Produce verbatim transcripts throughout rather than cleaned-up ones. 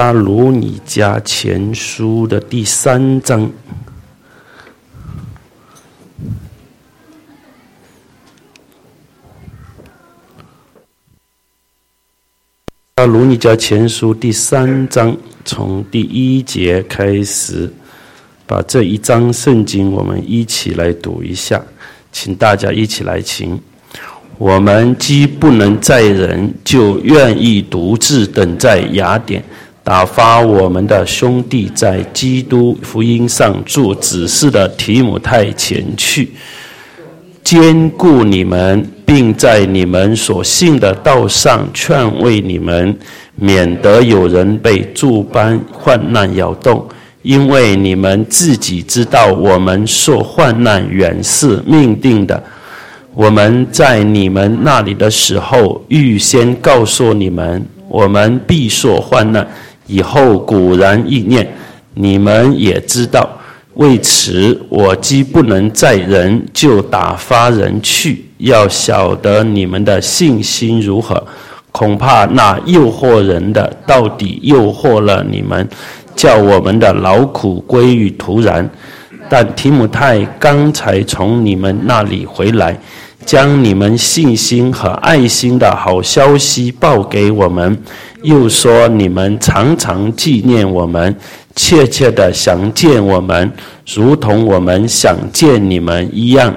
撒罗尼迦前书的第三章，撒罗尼迦前书第三章，从第一节开始，把这一章圣经我们一起来读一下，请大家一起来请。我们既不能载人，就愿意独自等在雅典，打发我们的兄弟在基督福音上做指示的提摩太前去，兼顾你们，并在你们所信的道上劝慰你们，免得有人被诸般患难摇动。因为你们自己知道，我们受患难原是命定的。我们在你们那里的时候，预先告诉你们，我们必受患难，以后果然应验。你们也知道，为此我既不能载人，就打发人去，要晓得你们的信心如何。恐怕那诱惑人的，到底诱惑了你们，叫我们的劳苦归于徒然。但提摩太刚才从你们那里回来，将你们信心和爱心的好消息报给我们，又说你们常常纪念我们，切切地想见我们，如同我们想见你们一样。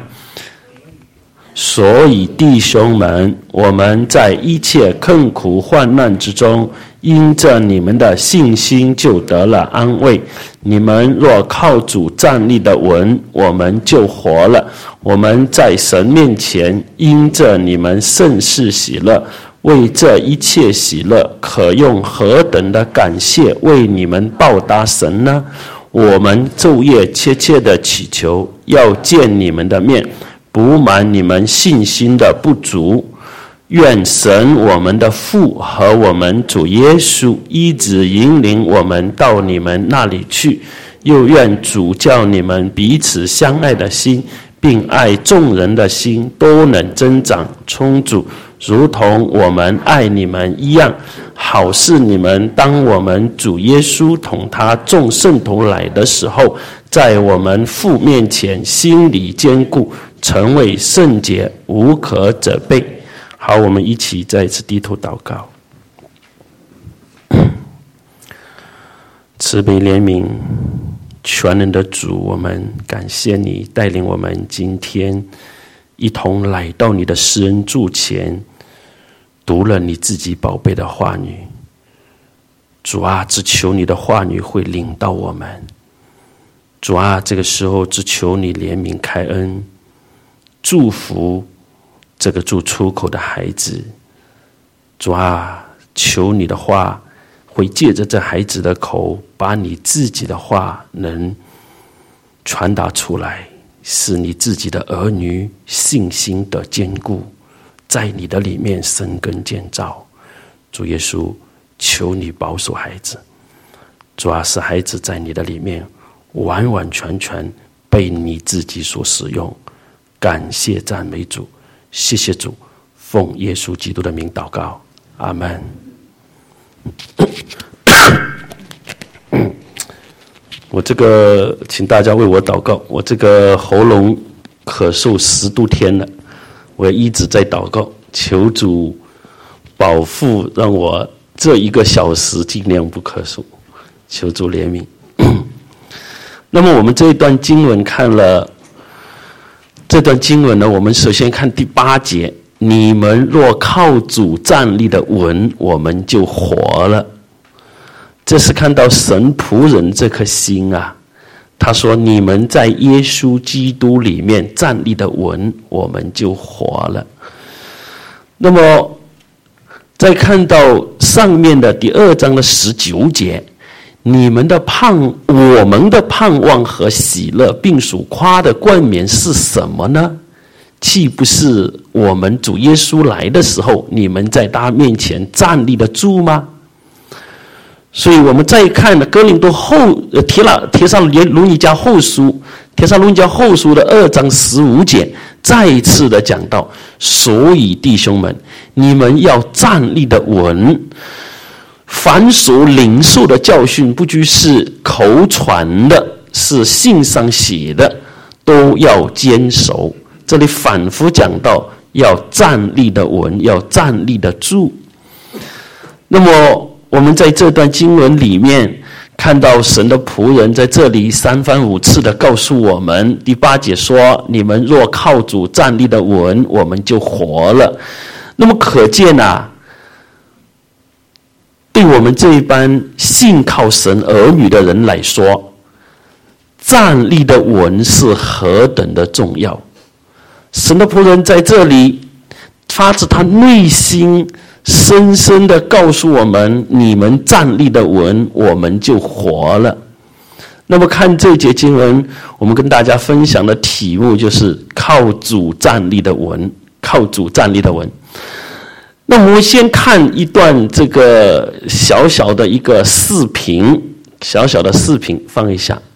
所以弟兄们，我们在一切困苦患难之中，因着你们的信心就得了安慰。你们若靠主站立的稳，我们就活了。我们在神面前因着你们甚是喜乐，为这一切喜乐，可用何等的感谢为你们报答神呢？我们昼夜切切的祈求，要见你们的面，补满你们信心的不足。愿神我们的父和我们主耶稣一直引领我们到你们那里去，又愿主叫你们彼此相爱的心，并爱众人的心都能增长充足，如同我们爱你们一样。好使你们当我们主耶稣同他众圣徒来的时候，在我们父面前心里坚固，成为圣洁，无可责备。好，我们一起再一次低头祷告。慈悲怜悯全能的主，我们感谢你带领我们今天一同来到你的施恩座前，读了你自己宝贝的话语。主啊，只求你的话语会领到我们。主啊，这个时候只求你怜悯开恩，祝福这个做出口的孩子。主啊，求你的话会借着这孩子的口，把你自己的话能传达出来，使你自己的儿女信心的坚固，在你的里面生根建造。主耶稣，求你保守孩子。主啊，使孩子在你的里面完完全全被你自己所使用。感谢赞美主，谢谢主，奉耶稣基督的名祷告，阿们。我这个请大家为我祷告，我这个喉咙咳嗽十多天了，我一直在祷告，求主保护，让我这一个小时尽量不咳嗽，求主怜悯。那么我们这一段经文看了，这段经文呢，我们首先看第八节，你们若靠主站立的稳，我们就活了。这是看到神仆人这颗心啊，他说你们在耶稣基督里面站立的稳，我们就活了。那么再看到上面的第二章的十九节，你们的盼我们的盼望和喜乐并属夸的冠冕是什么呢？岂不是我们主耶稣来的时候，你们在他面前站立得住吗？所以我们再看哥林多后呃提了提撒罗尼迦后书提撒罗尼迦后书的二章十五节，再一次的讲到，所以弟兄们，你们要站立的稳。 凡所领受的教训，不拘是口传的，是信上写的，都要坚守。这里反复讲到要站立的稳，要站立的住。那么我们在这段经文里面看到神的仆人在这里三番五次的告诉我们，第八节说，你们若靠主站立的稳，我们就活了。那么可见啊，对我们这一班信靠神儿女的人来说，站立的稳是何等的重要。神的仆人在这里发自他内心深深的告诉我们，你们站立的稳，我们就活了。那么看这节经文，我们跟大家分享的题目就是靠主站立的稳，靠主站立的稳。那我们先看一段这个小小的一个视频，小小的视频放一下。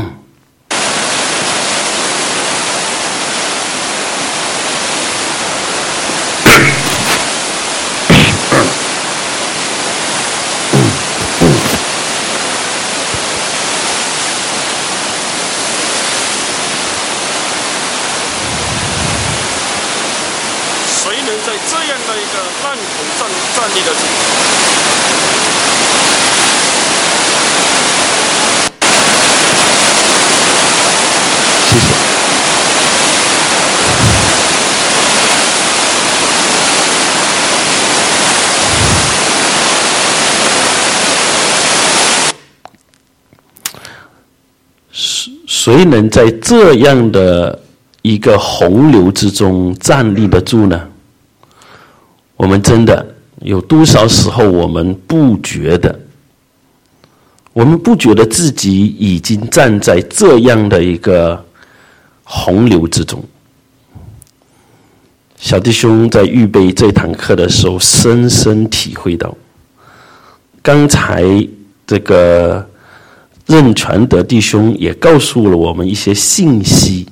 谁能在这样的一个洪流之中站立得住呢？我们真的有多少时候我们不觉得，我们不觉得自己已经站在这样的一个洪流之中。小弟兄在预备这堂课的时候深深体会到，刚才这个任传德弟兄也告诉了我们一些信息。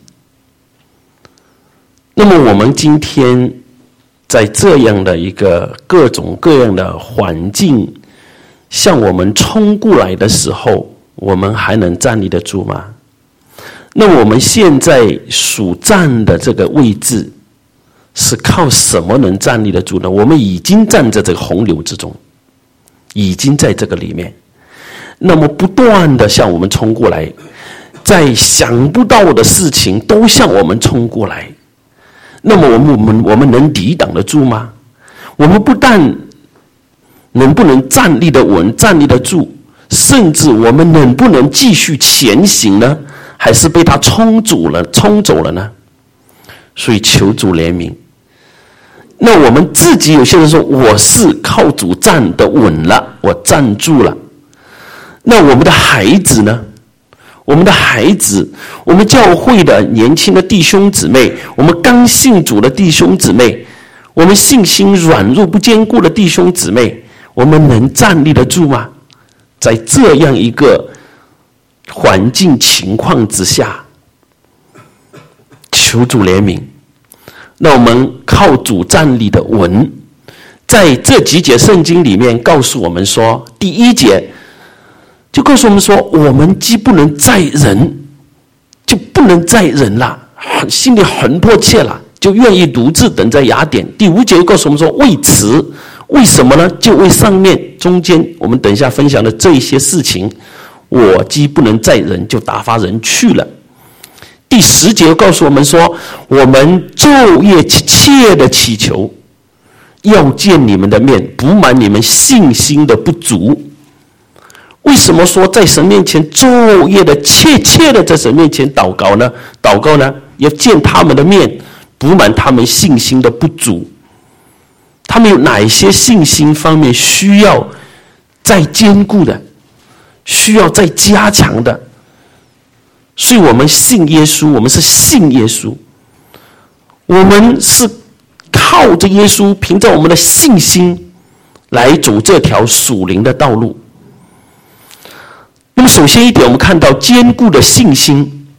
那么我们今天在这样的一个各种各样的环境向我们冲过来的时候，我们还能站立得住吗？那我们现在所站的这个位置是靠什么能站立得住呢？我们已经站在这个洪流之中，已经在这个里面，那么不断的向我们冲过来，在想不到的事情都向我们冲过来，那么我们我们我们能抵挡得住吗？我们不但能不能站立得稳，站立得住，甚至我们能不能继续前行呢？还是被他冲走了冲走了呢？所以求主怜悯。那我们自己有些人说，我是靠主站得稳了，我站住了。那我们的孩子呢？我们的孩子，我们教会的年轻的弟兄姊妹，我们刚信主的弟兄姊妹，我们信心软弱不坚固的弟兄姊妹，我们能站立得住吗？在这样一个环境情况之下，求主怜悯。那我们靠主站立的稳，在这几节圣经里面告诉我们说，第一节就告诉我们说，我们既不能再忍，就不能再忍了，心里很迫切了，就愿意独自等在雅典。第五节又告诉我们说，为此，为什么呢？就为上面中间我们等一下分享的这一些事情，我既不能再忍，就打发人去了。第十节又告诉我们说，我们昼夜切的祈求，要见你们的面，补满你们信心的不足。为什么说在神面前昼夜的切切的在神面前祷告呢？祷告呢，要见他们的面，补满他们信心的不足。他们有哪一些信心方面需要再坚固的，需要再加强的？所以我们信耶稣，我们是信耶稣，我们是靠着耶稣，凭着我们的信心来走这条属灵的道路。那么首先一点，我们看到坚固的信心。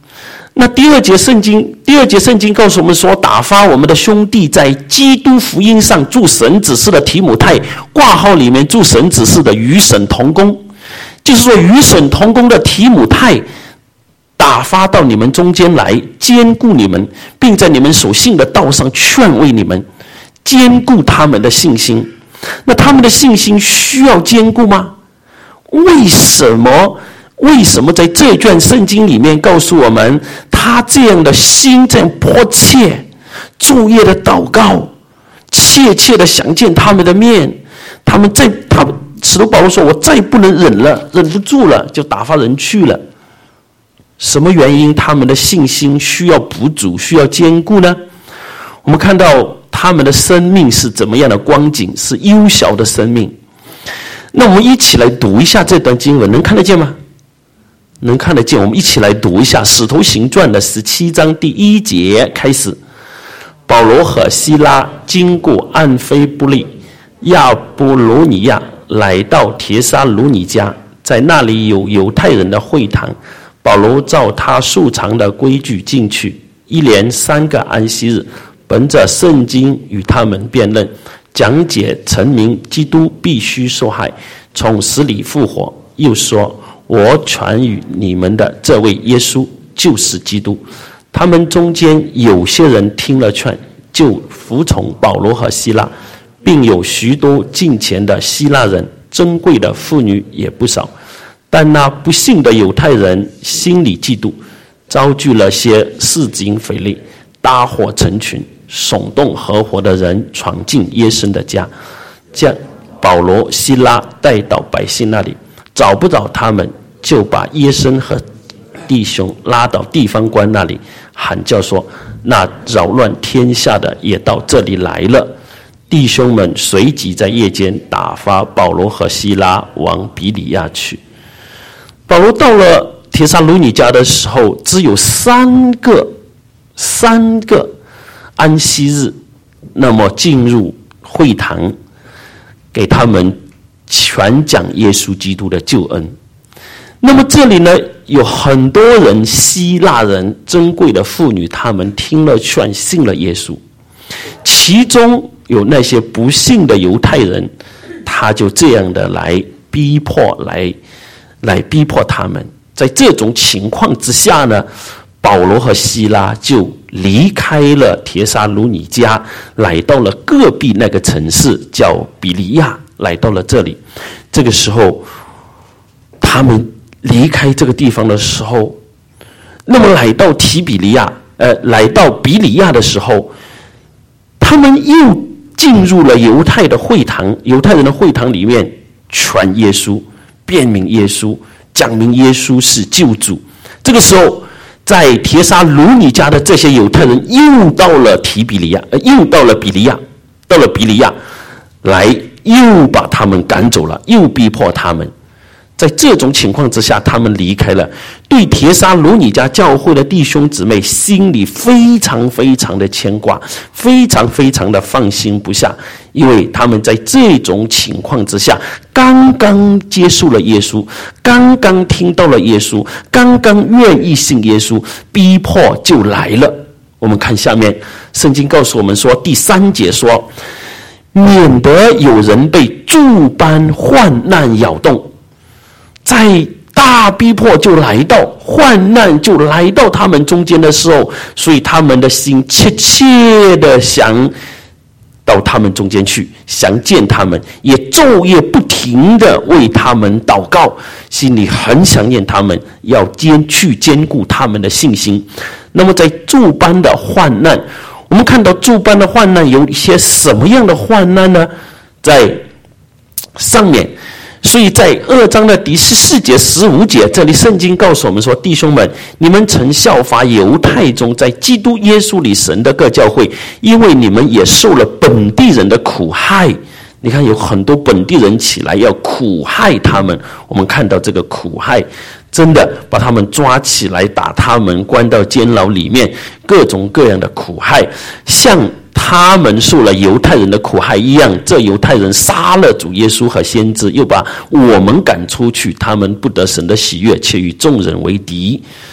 那第二节圣经，第二节圣经告诉我们说，打发我们的兄弟在基督福音上祝神指示的提姆太，挂号里面祝神指示的与神同工，就是说与神同工的提姆太打发到你们中间来，兼顾你们，并在你们所信的道上劝慰你们，兼顾他们的信心。那他们的信心需要兼顾吗？为什么为什么在这卷圣经里面告诉我们，他这样的心这样迫切，昼夜的祷告，切切的想见他们的面，他们再他使徒保罗说，我再不能忍了，忍不住了，就打发人去了。什么原因他们的信心需要补足，需要兼顾呢？我们看到他们的生命是怎么样的光景，是幼小的生命。那我们一起来读一下这段经文，能看得见吗？能看得见，我们一起来读一下《使徒行传》的十七章第一节开始。保罗和西拉经过安菲布利、亚波罗尼亚，来到帖撒罗尼迦，在那里有犹太人的会堂。保罗照他素常的规矩进去，一连三个安息日，本着圣经与他们辩论，讲解陈明基督必须受害，从死里复活，又说，我传与你们的这位耶稣就是基督。他们中间有些人听了劝，就服从保罗和西拉，并有许多敬虔的希腊人，珍贵的妇女也不少。但那不信的犹太人心里嫉妒，招聚了些市井匪类，搭伙成群，耸动合伙的人闯进耶稣的家，将保罗、西拉带到百姓那里，找不着他们，就把耶稣和弟兄拉到地方官那里，喊叫说，那扰乱天下的也到这里来了。弟兄们随即在夜间打发保罗和西拉往比里亚去。保罗到了帖撒罗尼迦的时候，只有三个三个安息日，那么进入会堂，给他们全讲耶稣基督的救恩。那么这里呢，有很多人，希腊人、珍贵的妇女，他们听了劝，信了耶稣。其中有那些不信的犹太人，他就这样的来逼迫，来来逼迫他们。在这种情况之下呢，保罗和西拉就离开了帖撒罗尼迦，来到了隔壁那个城市叫比利亚，来到了这里。这个时候他们离开这个地方的时候，那么来到提比利亚呃，来到比利亚的时候，他们又进入了犹太的会堂，犹太人的会堂里面传耶稣，辩明耶稣，讲明耶稣是救主。这个时候在帖撒罗尼迦的这些犹太人又到了提比利亚，又到了比利亚，到了比利亚来，又把他们赶走了，又逼迫他们。在这种情况之下，他们离开了。对帖撒罗尼迦教会的弟兄姊妹心里非常非常的牵挂，非常非常的放心不下，因为他们在这种情况之下刚刚接受了耶稣，刚刚听到了耶稣，刚刚愿意信耶稣，逼迫就来了。我们看下面圣经告诉我们说，第三节说，免得有人被诸般患难扰动。在大逼迫就来到，患难就来到他们中间的时候，所以他们的心切切的想到他们中间去，想见他们，也昼夜不停的为他们祷告，心里很想念他们，要兼去兼顾他们的信心。那么在诸般的患难，我们看到诸般的患难有一些什么样的患难呢？在上面，所以在二章的第十四节、十五节，这里圣经告诉我们说，弟兄们，你们曾效法犹太中在基督耶稣里神的各教会，因为你们也受了本地人的苦害。你看有很多本地人起来要苦害他们，我们看到这个苦害真的把他们抓起来打他们，关到监牢里面，各种各样的苦害，像他们受了犹太人的苦害一样。这犹太人杀了主耶稣和先知，又把我们赶出去，他们不得神的喜悦，却与众人为敌。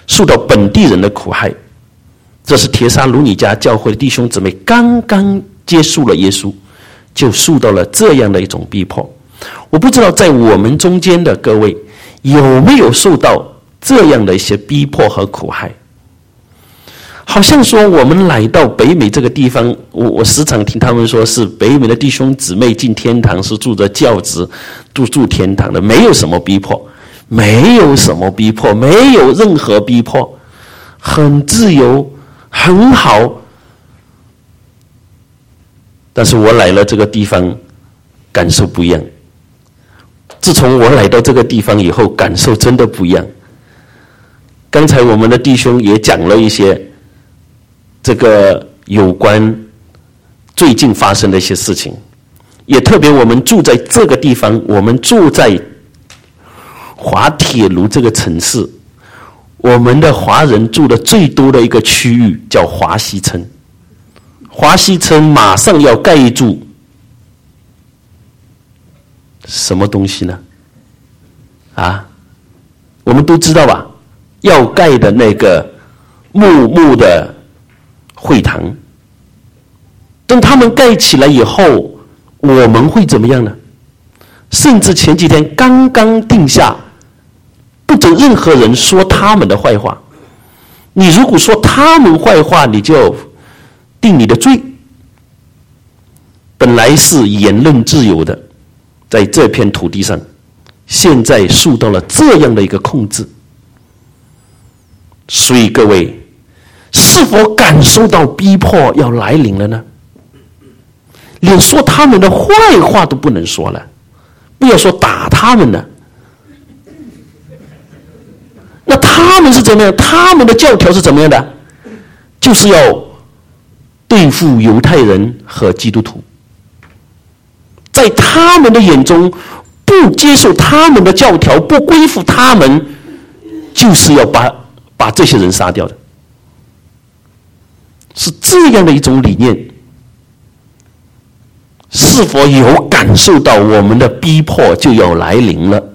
受到本地人的苦害。这是帖撒罗尼迦教会的弟兄姊妹刚刚接受了耶稣，就受到了这样的一种逼迫。我不知道在我们中间的各位有没有受到这样的一些逼迫和苦害。好像说我们来到北美这个地方，我我时常听他们说是北美的弟兄姊妹进天堂是住着轿子住住天堂的，没有什么逼迫，没有什么逼迫，没有任何逼迫，很自由，很好。但是我来了这个地方，感受不一样。自从我来到这个地方以后，感受真的不一样。刚才我们的弟兄也讲了一些这个有关最近发生的一些事情，也特别我们住在这个地方，我们住在滑铁卢这个城市，我们的华人住的最多的一个区域叫华西村。华西村马上要盖住什么东西呢？啊，我们都知道吧，要盖的那个木木的会堂。等他们盖起来以后，我们会怎么样呢？甚至前几天刚刚定下，不准任何人说他们的坏话。你如果说他们坏话，你就定你的罪。本来是言论自由的，在这片土地上，现在受到了这样的一个控制。所以各位，是否感受到逼迫要来临了呢？连说他们的坏话都不能说了，不要说打他们了。那他们是怎么样？他们的教条是怎么样的？就是要对付犹太人和基督徒。在他们的眼中，不接受他们的教条，不归附他们，就是要把把这些人杀掉的。是这样的一种理念。是否有感受到我们的逼迫就要来临了？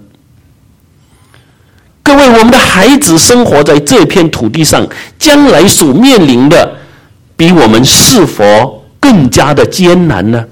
各位，我们的孩子生活在这片土地上，将来所面临的比我们是否更加的艰难呢？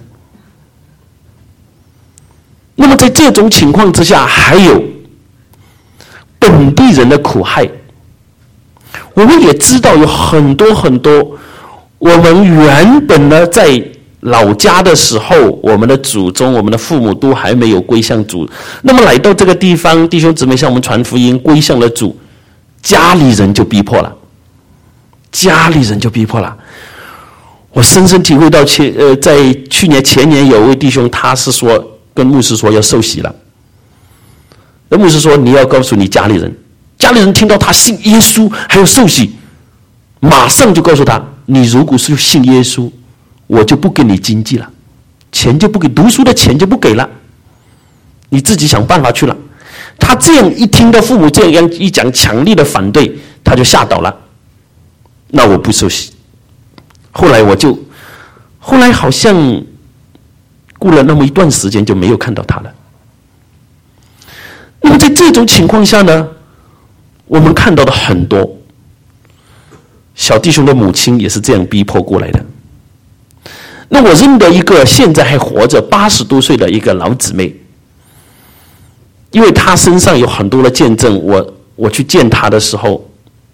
那么在这种情况之下，还有本地人的苦害。我们也知道有很多很多，我们原本呢在老家的时候，我们的祖宗、我们的父母都还没有归向主，那么来到这个地方，弟兄姊妹向我们传福音，归向了主，家里人就逼迫了，家里人就逼迫了。我深深体会到前呃，在去年前年有位弟兄，他是说跟牧师说要受洗了，那牧师说你要告诉你家里人，家里人听到他信耶稣还有受洗，马上就告诉他，你如果是信耶稣，我就不给你经济了，钱就不给，读书的钱就不给了，你自己想办法去了。他这样一听到父母这样一讲强烈的反对，他就吓倒了，那我不受洗。后来我就后来好像过了那么一段时间就没有看到他了。那么在这种情况下呢，我们看到的很多小弟兄的母亲也是这样逼迫过来的。那我认得一个现在还活着八十多岁的一个老姊妹，因为她身上有很多的见证，我我去见她的时候，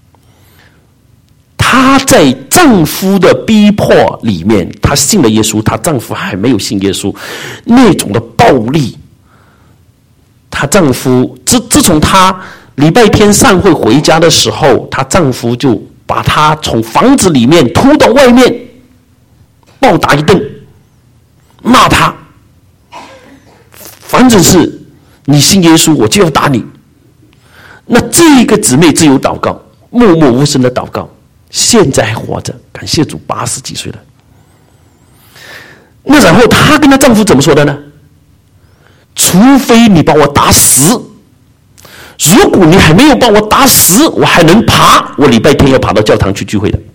她在丈夫的逼迫里面，她信了耶稣，她丈夫还没有信耶稣，那种的暴力，她丈夫自自从她礼拜天散会回家的时候，她丈夫就把她从房子里面拖到外面，暴打一顿，骂她，反正是你信耶稣，我就要打你。那这个姊妹只有祷告，默默无声的祷告，现在还活着，感谢主，八十几岁了。那然后她跟她丈夫怎么说的呢？除非你把我打死，如果你还没有把我打死，我还能爬，我礼拜天要爬到教堂去聚会的。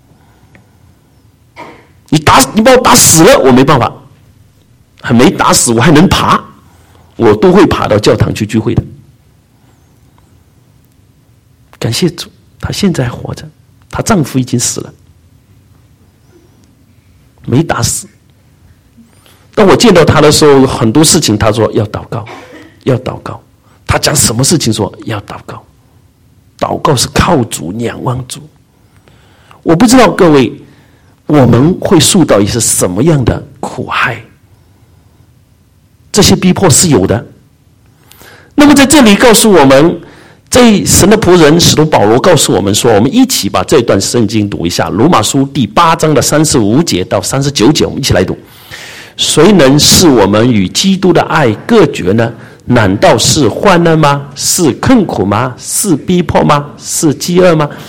你打你把我打死了，我没办法，还没打死我还能爬，我都会爬到教堂去聚会的。感谢主， 她现在还活着，她丈夫已经死了，没打死。当我见到她的时候，很多事情她说要祷告，要祷告。她讲什么事情说要祷告，祷告是靠主，仰望主。我不知道各位，我们会受到一些什么样的苦害？这些逼迫是有的。那么在这里告诉我们，在神的仆人使徒保罗告诉我们说，我们一起把这段圣经读一下，罗马书第八章的三十五节到三十九节，我们一起来读。谁能使我们与基督的爱隔绝呢？难道是患难吗？是困苦吗？是逼迫吗？是饥饿吗？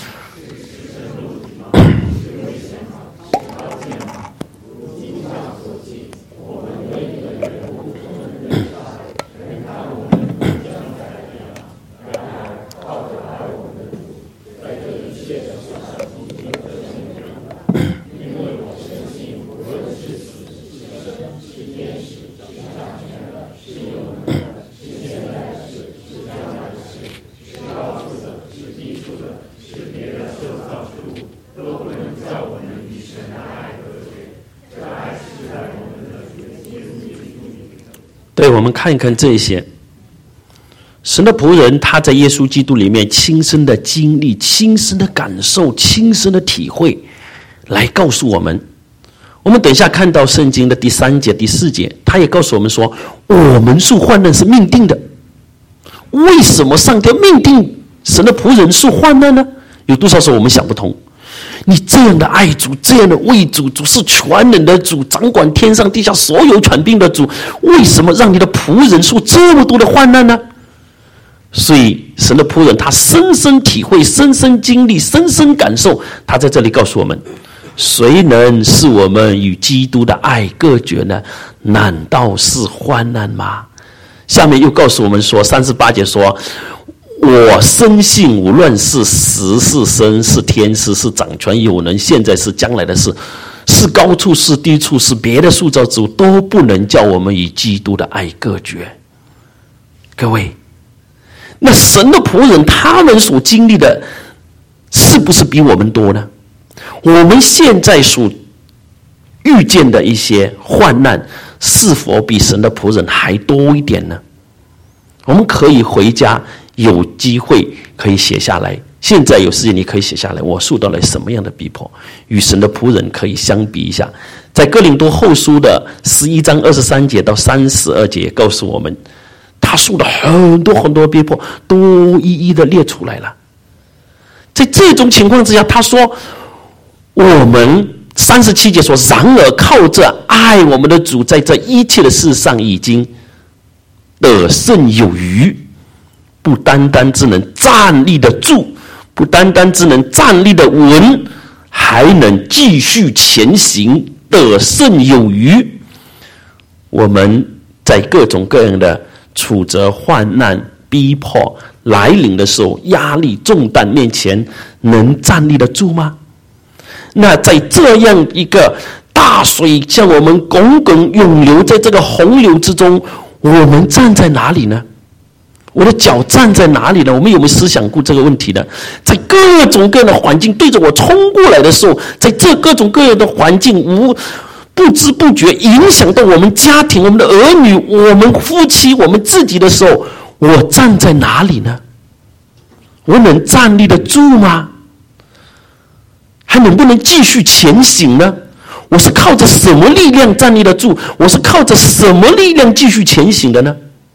对，我们看一看这些神的仆人，他在耶稣基督里面亲身的经历、亲身的感受、亲身的体会，来告诉我们。我们等一下看到圣经的第三节、第四节，他也告诉我们说，我们受患难是命定的。为什么上帝命定神的仆人受患难呢？有多少时候我们想不通？你这样的爱主，这样的为主，主是全能的主，掌管天上地下所有权柄的主，为什么让你的仆人受这么多的患难呢？所以神的仆人他深深体会、深深经历、深深感受，他在这里告诉我们，谁能使我们与基督的爱隔绝呢？难道是患难吗？下面又告诉我们说，三十八节说，我深信无论是死是生是天使是掌权有能，现在是将来的事，是高处是低处是别的塑造之物，都不能叫我们与基督的爱隔绝。各位，那神的仆人他们所经历的是不是比我们多呢？我们现在所遇见的一些患难是否比神的仆人还多一点呢？我们可以回家有机会可以写下来，现在有时间你可以写下来，我受到了什么样的逼迫，与神的仆人可以相比一下。在哥林多后书的十一章二十三节到三十二节告诉我们，他受了很多很多逼迫，都一一的列出来了。在这种情况之下，他说我们三十七节说，然而靠着爱我们的主，在这一切的事上已经得胜有余，不单单只能站立得住，不单单只能站立得稳，还能继续前行，得胜有余。我们在各种各样的挫折、患难、逼迫来临的时候，压力重担面前，能站立得住吗？那在这样一个大水向我们滚滚涌流，在这个洪流之中，我们站在哪里呢？我的脚站在哪里呢？我们有没有思想过这个问题呢？在各种各样的环境对着我冲过来的时候，在这各种各样的环境无不知不觉影响到我们家庭、我们的儿女、我们夫妻、我们自己的时候，我站在哪里呢？我能站立得住吗？还能不能继续前行呢？我是靠着什么力量站立得住？我是靠着什么力量继续前行的呢？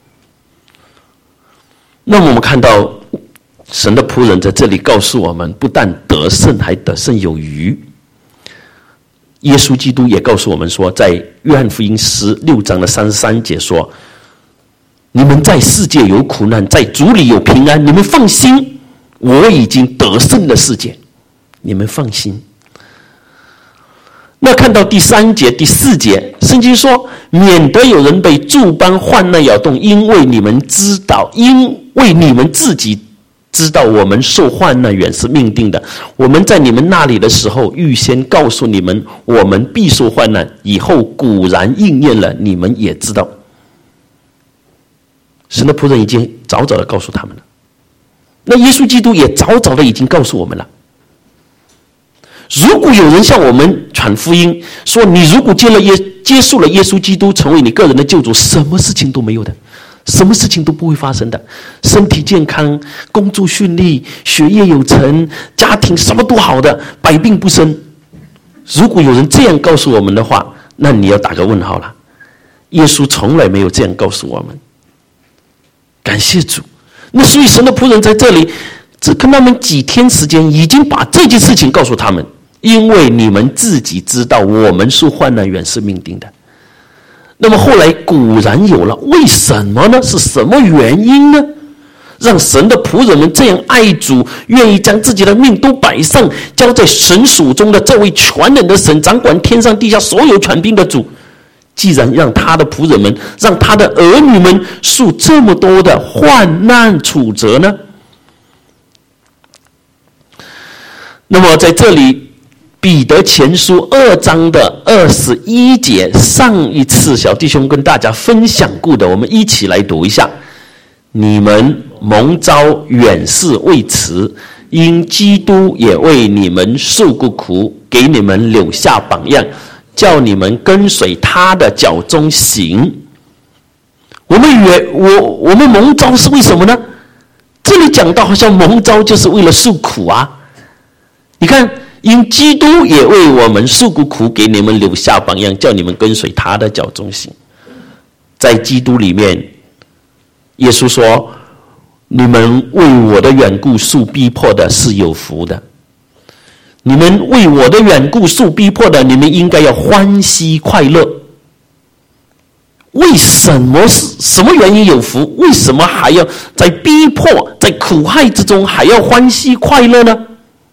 那么我们看到神的仆人在这里告诉我们，不但得胜，还得胜有余。耶稣基督也告诉我们说，在约翰福音十六章的三十三节说，你们在世界有苦难，在主里有平安，你们放心，我已经得胜了世界，你们放心。那看到第三节、第四节，圣经说，免得有人被诸般患难摇动，因为你们知道，因为你们自己知道，我们受患难原是命定的。我们在你们那里的时候，预先告诉你们，我们必受患难，以后果然应验了，你们也知道。神的仆人已经早早的告诉他们了。 那耶稣基督也早早的已经告诉我们了，如果有人向我们传福音说，你如果接了耶接受了耶稣基督成为你个人的救主，什么事情都没有的，什么事情都不会发生的，身体健康，工作顺利，学业有成，家庭什么都好的，百病不生。如果有人这样告诉我们的话，那你要打个问号了。耶稣从来没有这样告诉我们。感谢主。那所以神的仆人在这里只跟他们几天时间，已经把这件事情告诉他们，因为你们自己知道我们受患难原是命定的。那么后来果然有了，为什么呢？是什么原因呢？让神的仆人们这样爱主，愿意将自己的命都摆上，交在神手中的这位全能的神，掌管天上地下所有权柄的主，既然让他的仆人们，让他的儿女们受这么多的患难挫折呢？那么在这里，彼得前书二章的二十一节，上一次小弟兄跟大家分享过的，我们一起来读一下。你们蒙召远是为此，因基督也为你们受过苦，给你们留下榜样，叫你们跟随他的脚中行。我们远我我们蒙召是为什么呢？这里讲到好像蒙召就是为了受苦啊。你看，因基督也为我们受过苦，给你们留下榜样，叫你们跟随他的脚中行。在基督里面，耶稣说，你们为我的缘故受逼迫的是有福的，你们为我的缘故受逼迫的，你们应该要欢喜快乐。为什么什么原因有福？为什么还要在逼迫在苦害之中还要欢喜快乐呢？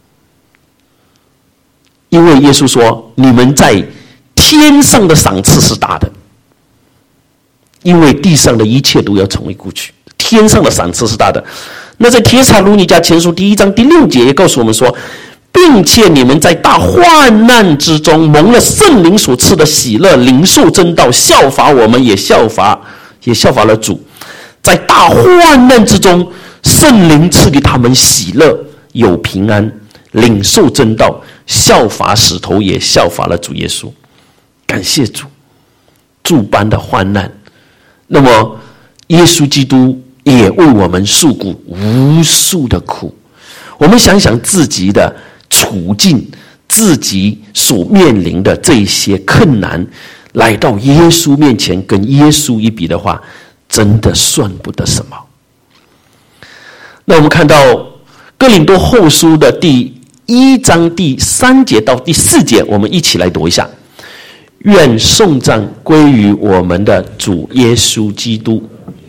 因为耶稣说，你们在天上的赏赐是大的，因为地上的一切都要成为过去，天上的赏赐是大的。那在帖撒罗尼迦前书第一章第六节也告诉我们说，并且你们在大患难之中蒙了圣灵所赐的喜乐，领受真道，效法我们，也效法也效法了主。在大患难之中，圣灵赐给他们喜乐，有平安，领受真道，效法使徒，也效法了主耶稣。感谢主，诸般的患难，那么耶稣基督也为我们受过无数的苦。我们想想自己的处境，自己所面临的这些困难，来到耶稣面前跟耶稣一比的话，真的算不得什么。那我们看到哥林多后书的第一章第三节到第四节，我们一起来读一下。愿颂赞归于我们的主耶稣基督。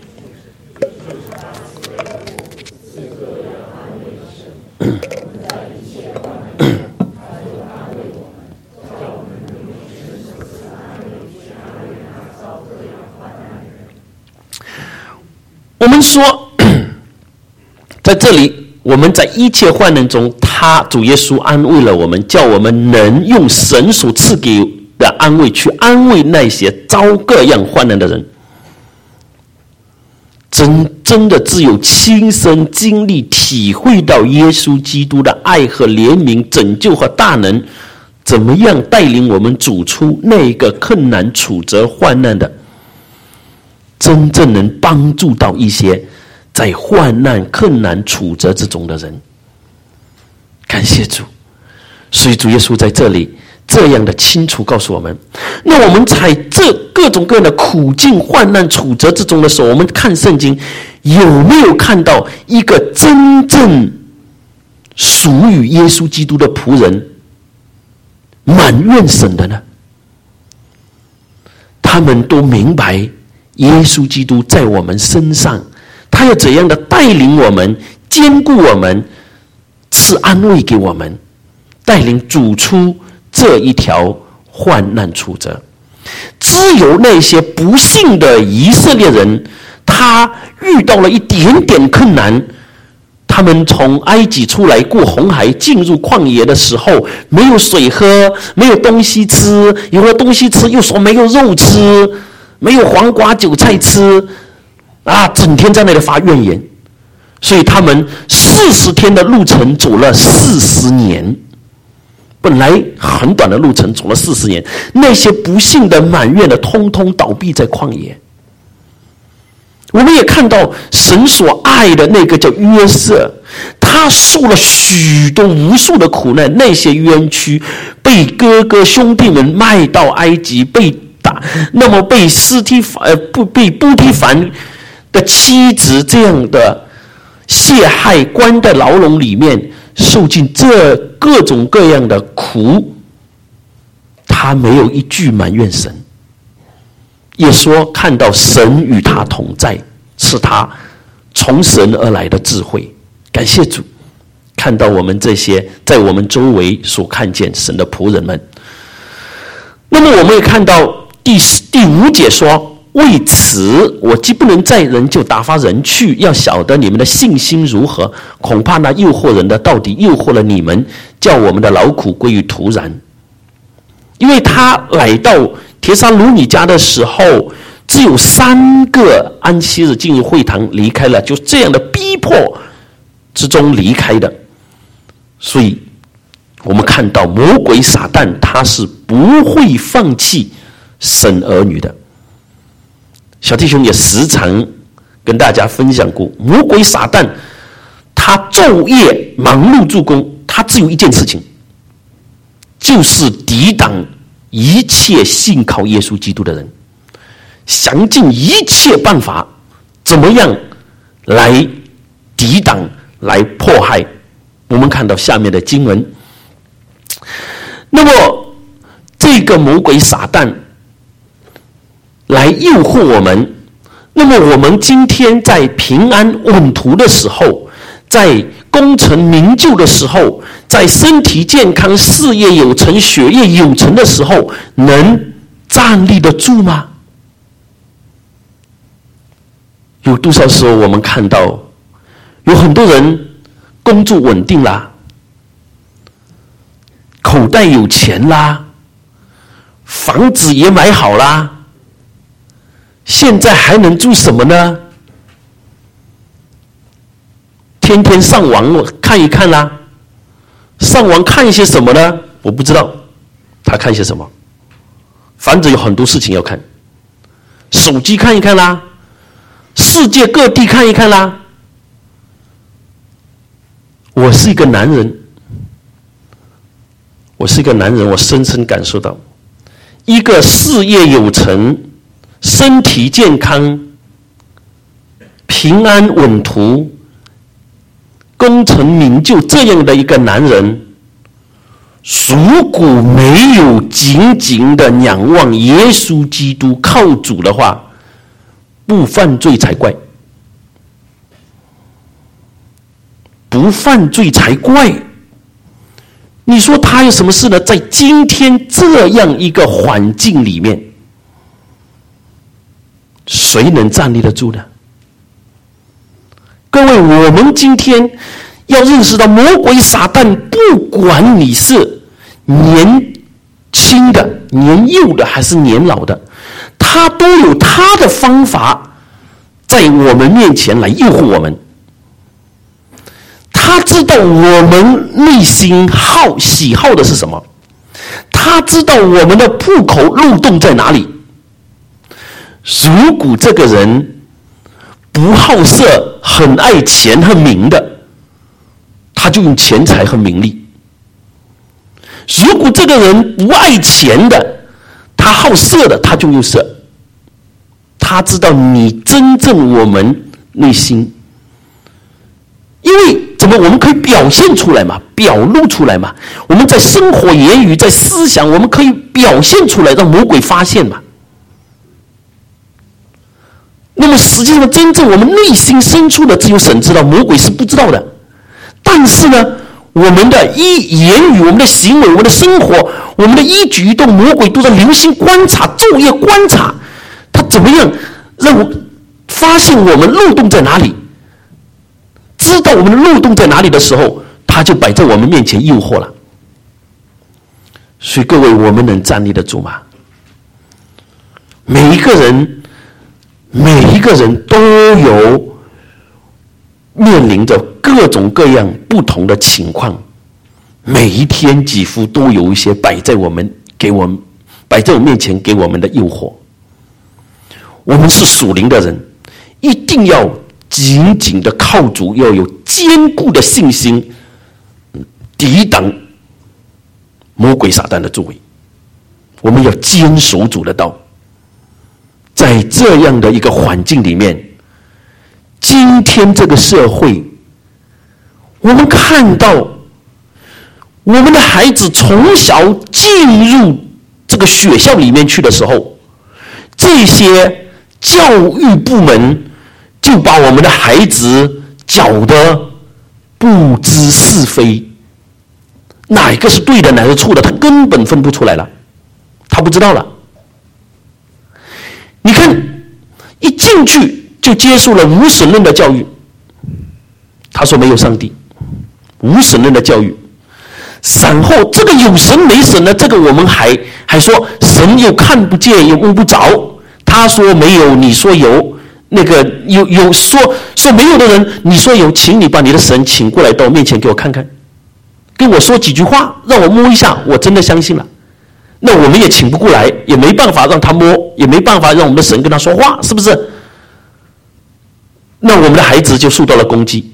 我们说，在这里，我们在一切患难中，他主耶稣安慰了我们，叫我们能用神所赐给的安慰去安慰那些遭各样患难的人。真真的只有亲身经历体会到耶稣基督的爱和怜悯、拯救和大能，怎么样带领我们走出那个困难处折患难的，真正能帮助到一些在患难困难处折之中的人。感谢主。所以主耶稣在这里这样的清楚告诉我们，那我们在这各种各样的苦境患难处折之中的时候，我们看圣经有没有看到一个真正属于耶稣基督的仆人埋怨神的呢？他们都明白耶稣基督在我们身上，他要怎样的带领我们，坚固我们，赐安慰给我们，带领走出这一条患难处折。只有那些不幸的以色列人，他遇到了一点点困难，他们从埃及出来过红海，进入旷野的时候，没有水喝，没有东西吃，有了东西吃又说没有肉吃，没有黄瓜韭菜吃，啊，整天在那里发怨言。 所以他们四十天的路程走了四十年，本来很短的路程走了四十年，那些不幸的埋怨的通通倒闭在旷野。我们也看到神所爱的那个叫约瑟，他受了许多无数的苦难，那些冤屈，被哥哥兄弟们卖到埃及，被打，那么被斯提凡呃不被波提凡的妻子这样的陷害，关在牢笼里面，受尽这各种各样的苦，他没有一句埋怨神，也说看到神与他同在，是他从神而来的智慧。感谢主，看到我们这些在我们周围所看见神的仆人们。那么我们也看到第第五节说，为此我既不能载人，就打发人去，要晓得你们的信心如何，恐怕那诱惑人的到底诱惑了你们，叫我们的劳苦归于徒然。因为他来到帖撒罗尼迦的时候，只有三个安息日进入会堂离开了，就这样的逼迫之中离开的。所以我们看到魔鬼撒旦他是不会放弃神儿女的。小弟兄也时常跟大家分享过，魔鬼撒旦他昼夜忙碌做工，他只有一件事情，就是抵挡一切信靠耶稣基督的人，想尽一切办法怎么样来抵挡，来迫害。我们看到下面的经文，那么这个魔鬼撒旦来诱惑我们，那么我们今天在平安稳途的时候，在功成名就的时候，在身体健康、事业有成、学业有成的时候，能站立得住吗？有多少时候我们看到有很多人工作稳定啦，口袋有钱啦，房子也买好啦，现在还能做什么呢？天天上网看一看啦，上网看一些什么呢？我不知道他看一些什么，反正有很多事情要看，手机看一看啦，世界各地看一看啦。我是一个男人，我是一个男人，我深深感受到，一个事业有成、身体健康、平安稳途、功成名就这样的一个男人，如果没有紧紧的仰望耶稣基督，靠主的话，不犯罪才怪，不犯罪才怪。你说他有什么事呢？在今天这样一个环境里面，谁能站立得住呢？各位，我们今天要认识到，魔鬼撒旦不管你是年轻的、年幼的还是年老的，他都有他的方法在我们面前来诱惑我们。他知道我们内心好喜好的是什么，他知道我们的破口漏洞在哪里。如果这个人不好色，很爱钱和名的，他就用钱财和名利；如果这个人不爱钱的，他好色的，他就用色。他知道你真正我们内心，因为怎么我们可以表现出来嘛，表露出来嘛，我们在生活言语在思想我们可以表现出来，让魔鬼发现嘛。那么实际上真正我们内心深处的只有神知道，魔鬼是不知道的。但是呢，我们的一言语、我们的行为、我们的生活、我们的一举一动，魔鬼都在留心观察，昼夜观察他怎么样让我发现我们漏洞在哪里。知道我们的漏洞在哪里的时候，他就摆在我们面前诱惑了。所以各位，我们能站立得住吗？每一个人每一个人都有面临着各种各样不同的情况，每一天几乎都有一些摆在我们给我们摆在我面前给我们的诱惑。我们是属灵的人，一定要紧紧的靠主，要有坚固的信心，抵挡魔鬼撒旦的作为。我们要坚守主的道。在这样的一个环境里面，今天这个社会，我们看到我们的孩子从小进入这个学校里面去的时候，这些教育部门就把我们的孩子搅得不知是非，哪一个是对的，哪个是错的，他根本分不出来了，他不知道了。你看，一进去就接受了无神论的教育。他说没有上帝，无神论的教育。然后这个有神没神呢？这个我们还还说神又看不见又摸不着。他说没有，你说有。那个有有说说没有的人，你说有，请你把你的神请过来到我面前给我看看，跟我说几句话，让我摸一下，我真的相信了。那我们也请不过来，也没办法让他摸，也没办法让我们的神跟他说话，是不是？那我们的孩子就受到了攻击。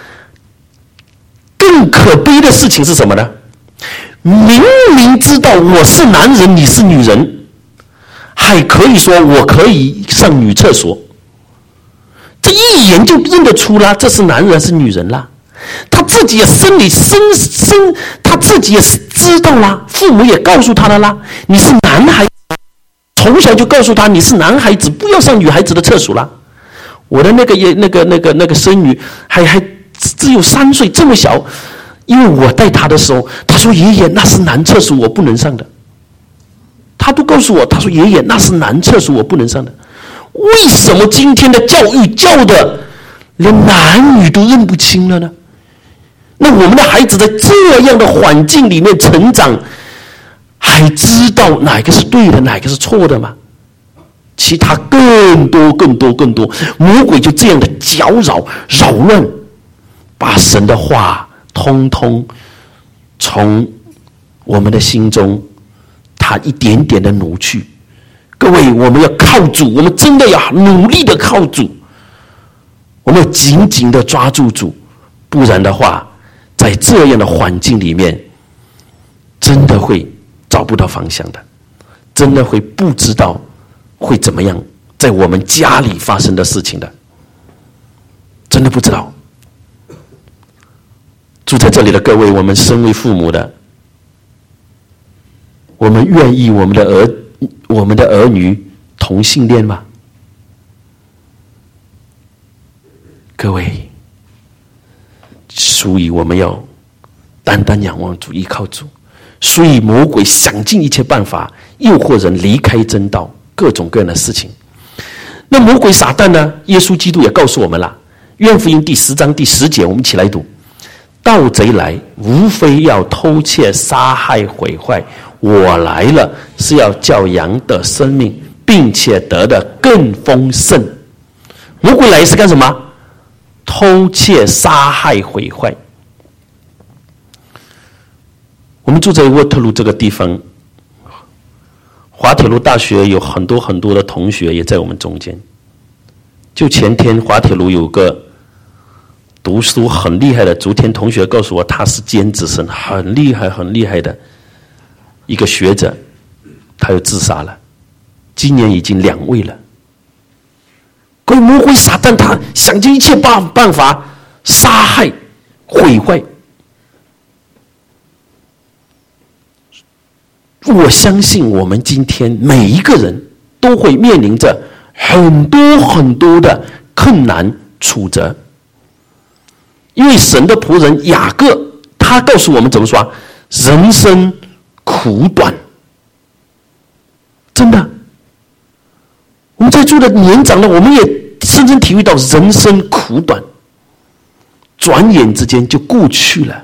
更可悲的事情是什么呢？明明知道我是男人，你是女人，还可以说我可以上女厕所，这一眼就认得出啦，这是男人是女人啦。他自己也生理生生，他自己也知道啦，父母也告诉他了啦，你是男孩子，从小就告诉他你是男孩子，不要上女孩子的厕所啦。我的那个也那个那个那个孙女还还只有三岁，这么小，因为我带她的时候，她说爷爷那是男厕所，我不能上的。她都告诉我，她说爷爷那是男厕所，我不能上的。为什么今天的教育教的连男女都认不清了呢？那我们的孩子在这样的环境里面成长，还知道哪个是对的，哪个是错的吗？其他更多更多更多，魔鬼就这样的搅扰扰乱，把神的话通通从我们的心中他一点点的挪去。各位，我们要靠主，我们真的要努力的靠主，我们要紧紧的抓住主，不然的话在这样的环境里面，真的会找不到方向的，真的会不知道会怎么样，在我们家里发生的事情的，真的不知道。住在这里的各位，我们身为父母的，我们愿意我们的儿我们的儿女同性恋吗？各位，所以我们要单单仰望主，依靠主。所以魔鬼想尽一切办法诱惑人离开真道，各种各样的事情。那魔鬼撒旦呢？耶稣基督也告诉我们了，约翰福音第十章第十节，我们一起来读：盗贼来，无非要偷窃、杀害、毁坏。我来了，是要叫羊得生命，并且得的更丰盛。魔鬼来是干什么？偷窃、杀害、毁坏。我们住在沃特鲁这个地方，滑铁卢大学有很多很多的同学也在我们中间。就前天滑铁卢有个读书很厉害的竹田同学告诉我，他是尖子生，很厉害很厉害的一个学者，他又自杀了，今年已经两位了。各位，魔鬼撒旦他想尽一切办办法杀害毁坏。我相信我们今天每一个人都会面临着很多很多的困难挫折，因为神的仆人雅各他告诉我们怎么说，人生苦短。真的，我们在座的年长的，我们也深深体会到人生苦短，转眼之间就过去了。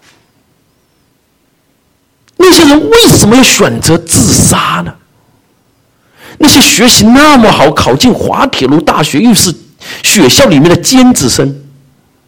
那些人为什么要选择自杀呢？那些学习那么好，考进滑铁卢大学，又是学校里面的尖子生，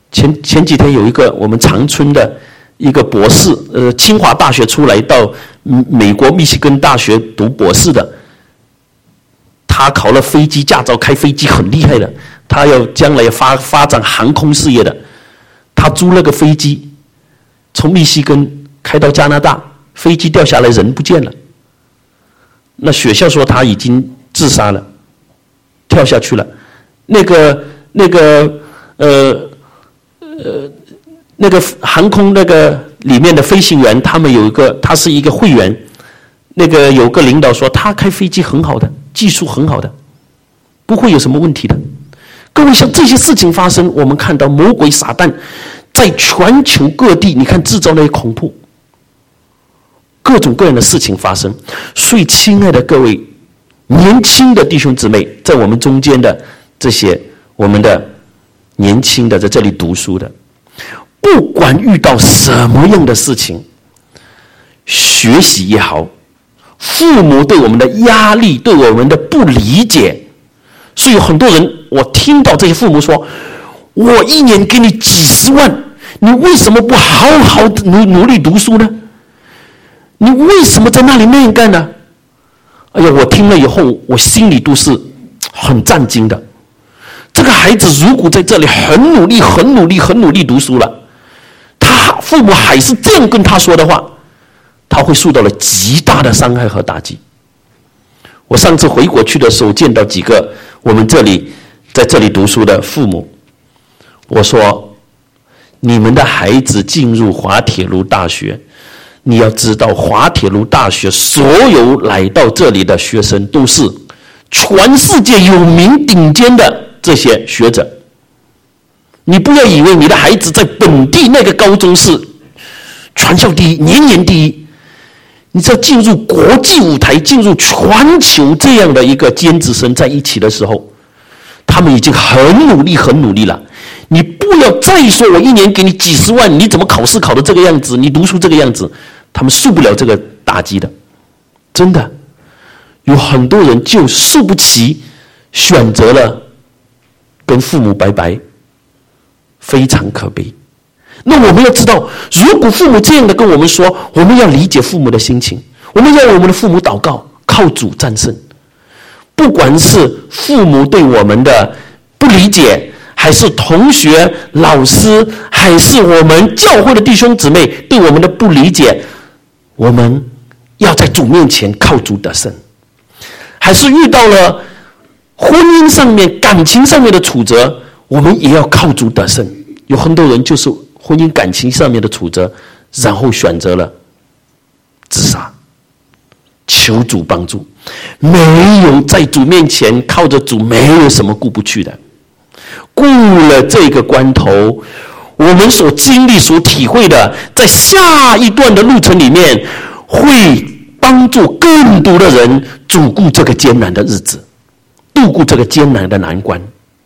前前几天有一个我们长春的一个博士，呃，清华大学出来到美国密西根大学读博士的，他考了飞机驾照，开飞机很厉害的，他要将来发发展航空事业的，他租了个飞机，从密西根开到加拿大，飞机掉下来人不见了，那学校说他已经自杀了，跳下去了，那个那个呃。呃，那个航空那个里面的飞行员，他们有一个，他是一个会员，那个有个领导说他开飞机很好的，技术很好的，不会有什么问题的。各位，像这些事情发生，我们看到魔鬼撒旦在全球各地，你看制造那些恐怖，各种各样的事情发生。所以，亲爱的各位年轻的弟兄姊妹，在我们中间的这些我们的年轻的在这里读书的，不管遇到什么样的事情，学习也好，父母对我们的压力，对我们的不理解，所以很多人，我听到这些父母说，我一年给你几十万，你为什么不好好努努力读书呢？你为什么在那里那样干呢？哎呀，我听了以后，我心里都是很震惊的。这个孩子如果在这里很努力、很努力、很努力读书了，他父母还是这样跟他说的话，他会受到了极大的伤害和打击。我上次回国去的时候，见到几个我们这里在这里读书的父母，我说：你们的孩子进入滑铁卢大学，你要知道，滑铁卢大学所有来到这里的学生都是全世界有名顶尖的这些学者。你不要以为你的孩子在本地那个高中是全校第一，年年第一。你只要进入国际舞台，进入全球这样的一个尖子生在一起的时候，他们已经很努力很努力了。你不要再说我一年给你几十万，你怎么考试考得这个样子，你读书这个样子，他们受不了这个打击的。真的有很多人就受不起，选择了跟父母拜拜，非常可悲。那我们要知道，如果父母这样的跟我们说，我们要理解父母的心情，我们要为我们的父母祷告，靠主战胜。不管是父母对我们的不理解，还是同学、老师，还是我们教会的弟兄姊妹对我们的不理解，我们要在主面前靠主得胜。还是遇到了婚姻上面、感情上面的挫折，我们也要靠主得胜。有很多人就是婚姻感情上面的挫折，然后选择了自杀。求主帮助，没有在主面前靠着主，没有什么过不去的。过了这个关头，我们所经历、所体会的，在下一段的路程里面，会帮助更多的人度过这个艰难的日子，度过这个艰难的难关。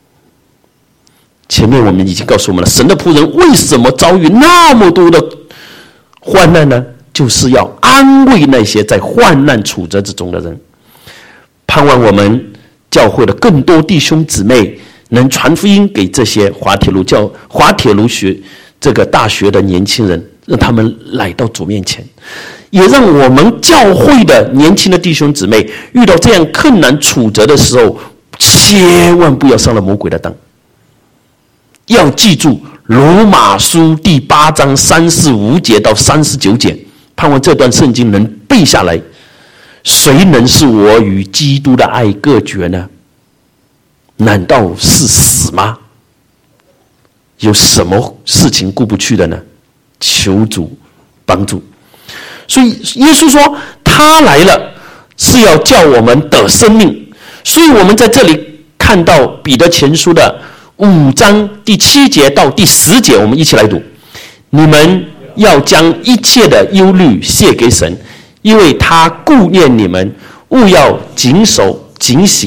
前面我们已经告诉我们了，神的仆人为什么遭遇那么多的患难呢？就是要安慰那些在患难挫折之中的人。盼望我们教会的更多弟兄姊妹能传福音给这些滑铁卢教滑铁卢学这个大学的年轻人，让他们来到主面前，也让我们教会的年轻的弟兄姊妹遇到这样困难挫折的时候，千万不要上了魔鬼的当。要记住罗马书第八章三十五节到三十九节，盼望这段圣经能背下来。谁能是我与基督的爱隔绝呢？难道是死吗？有什么事情过不去的呢？求主帮助。所以耶稣说他来了是要叫我们得生命。所以我们在这里看到彼得前书的五章第七节到第十节，我们一起来读。你们要将一切的忧虑卸给神，因为他顾念你们，务要谨守警醒。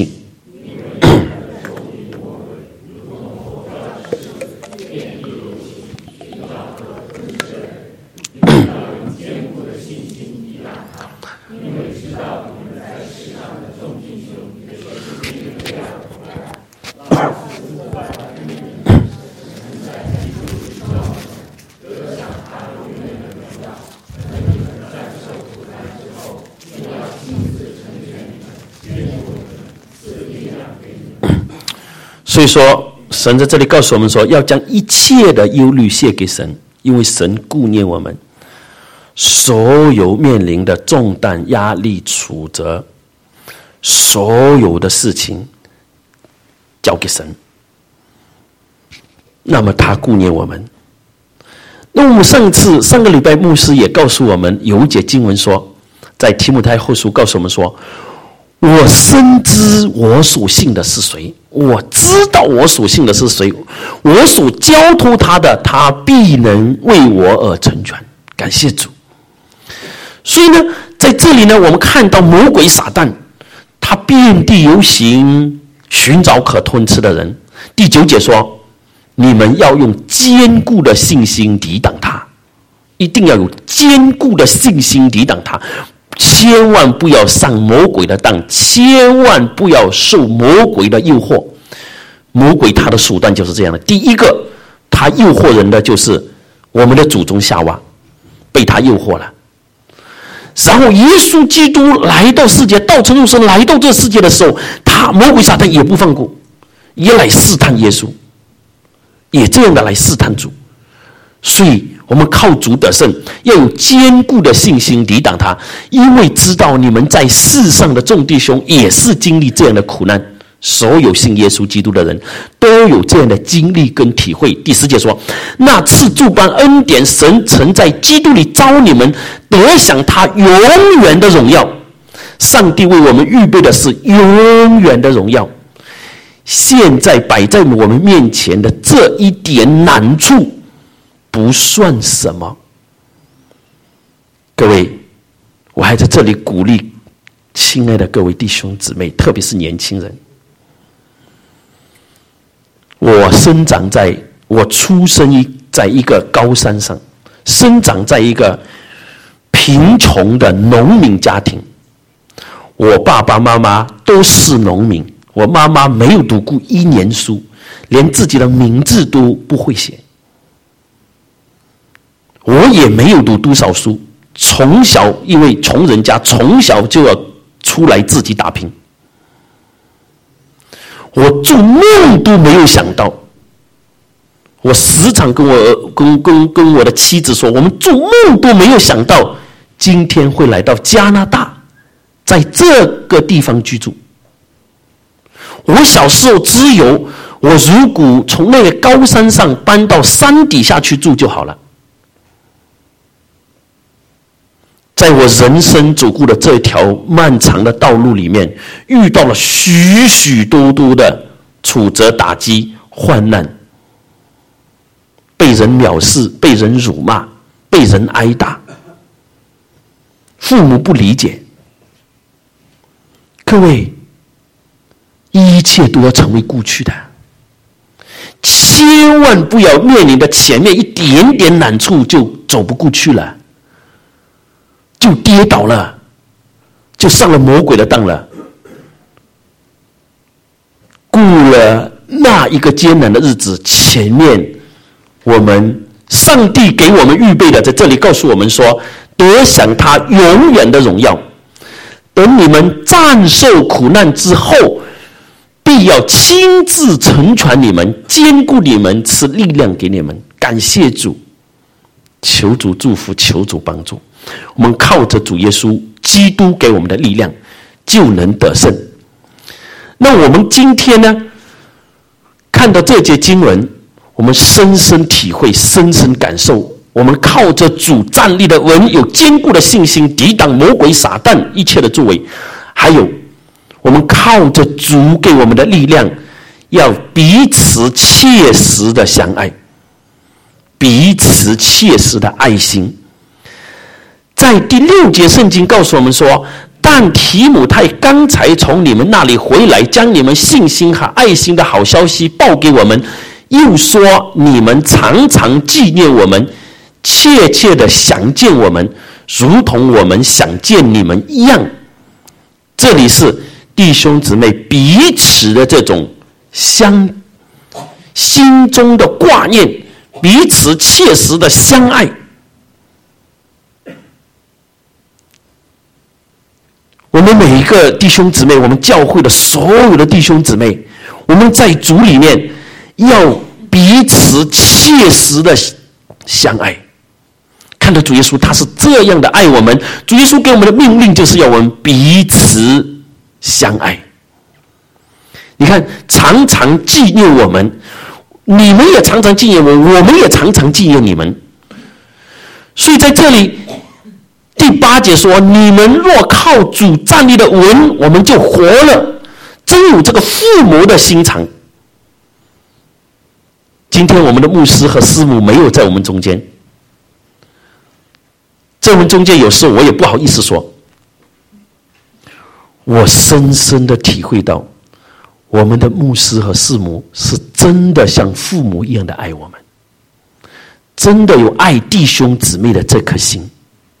所以说，神在这里告诉我们说，要将一切的忧虑卸给神，因为神顾念我们所有面临的重担、压力、挫折，所有的事情交给神。那么他顾念我们。那我们上次上个礼拜牧师也告诉我们，有一节经文说，在提摩太后书告诉我们说，我深知我所信的是谁，我知道我所信的是谁，我所交托他的，他必能为我而成全。感谢主。所以呢，在这里呢，我们看到魔鬼撒旦，他遍地游行，寻找可吞吃的人。第九节说，你们要用坚固的信心抵挡他，一定要有坚固的信心抵挡他，千万不要上魔鬼的当，千万不要受魔鬼的诱惑。魔鬼他的手段就是这样的。第一个，他诱惑人的就是我们的祖宗夏娃，被他诱惑了。然后耶稣基督来到世界，道成肉身来到这世界的时候，他魔鬼撒旦也不放过，也来试探耶稣，也这样的来试探主。所以我们靠主得胜，要有坚固的信心抵挡他，因为知道你们在世上的众弟兄也是经历这样的苦难。所有信耶稣基督的人都有这样的经历跟体会。第十节说，那赐诸般恩典，神曾在基督里召你们得享他永远的荣耀。上帝为我们预备的是永远的荣耀，现在摆在我们面前的这一点难处不算什么。各位，我还在这里鼓励亲爱的各位弟兄姊妹，特别是年轻人。我生长在我出生在一个高山上，生长在一个贫穷的农民家庭。我爸爸妈妈都是农民，我妈妈没有读过一年书，连自己的名字都不会写。我也没有读多少书，从小因为穷人家，从小就要出来自己打拼。我做梦都没有想到，我时常跟我跟跟跟我的妻子说，我们做梦都没有想到今天会来到加拿大，在这个地方居住。我小时候只有我如果从那个高山上搬到山底下去住就好了。在我人生走过的这条漫长的道路里面，遇到了许许多多的挫折、打击、患难，被人藐视，被人辱骂，被人挨打，父母不理解。各位，一切都要成为过去的，千万不要面临的前面一点点难处就走不过去了，就跌倒了，就上了魔鬼的当了。过了那一个艰难的日子，前面我们上帝给我们预备的，在这里告诉我们说，得享他永远的荣耀。等你们战胜苦难之后，必要亲自成全你们，坚固你们，赐力量给你们。感谢主，求主祝福，求主帮助。我们靠着主耶稣基督给我们的力量，就能得胜。那我们今天呢，看到这节经文，我们深深体会，深深感受，我们靠着主站立的稳，有坚固的信心，抵挡魔鬼撒旦一切的作为。还有我们靠着主给我们的力量，要彼此切实的相爱，彼此切实的爱心。在第六节圣经告诉我们说，但提摩太刚才从你们那里回来，将你们信心和爱心的好消息报给我们，又说你们常常纪念我们，切切的想见我们，如同我们想见你们一样。这里是弟兄姊妹彼此的这种相心中的挂念，彼此切实的相爱。我们每一个弟兄姊妹，我们教会的所有的弟兄姊妹， 我们在主里面要彼此切实的相爱。看到主耶稣他是这样的爱我们，主耶稣给我们的命令就是要我们彼此相爱。你看，常常纪念我们，你们也常常纪念我，我们也常常纪念你们。所以在这里第八节说，你们若靠主站立的稳，我们就活了，真有这个父母的心肠。今天我们的牧师和师母没有在我们中间，在我们中间有时候我也不好意思说，我深深的体会到我们的牧师和师母是真的像父母一样的爱我们，真的有爱弟兄姊妹的这颗心。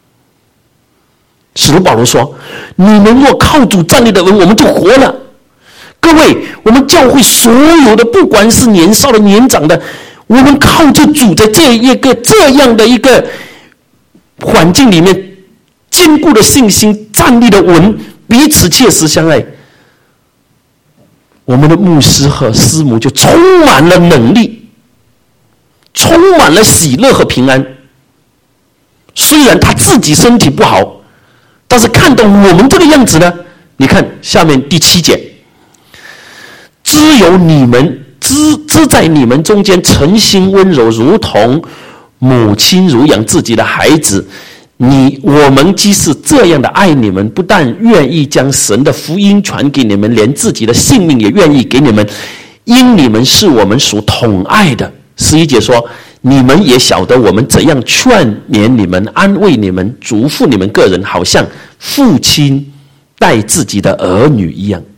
使徒保罗说，你们若靠主站立的稳，我们就活了。各位，我们教会所有的，不管是年少的年长的，我们靠着主在这一个这样的一个环境里面，坚固的信心，站立的稳，彼此切实相爱，我们的牧师和师母就充满了能力，充满了喜乐和平安。虽然他自己身体不好，但是看到我们这个样子呢，你看下面第七节，只有你们只只在你们中间诚心温柔，如同母亲乳养自己的孩子。你我们既是这样的爱你们，不但愿意将神的福音传给你们，连自己的性命也愿意给你们，因你们是我们所疼爱的。十一节说，你们也晓得我们怎样劝勉你们，安慰你们，嘱咐你们个人，好像父亲待自己的儿女一样。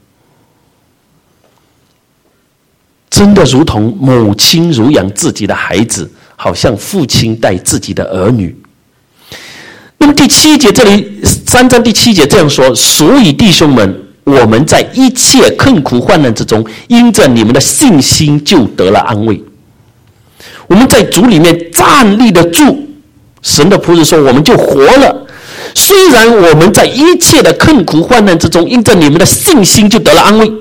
真的如同母亲乳养自己的孩子，好像父亲待自己的儿女。那么第七节这里三章第七节这样说，所以弟兄们，我们在一切困苦患难之中，因着你们的信心就得了安慰。我们在主里面站立得住，神的仆人说我们就活了。虽然我们在一切的困苦患难之中，因着你们的信心就得了安慰。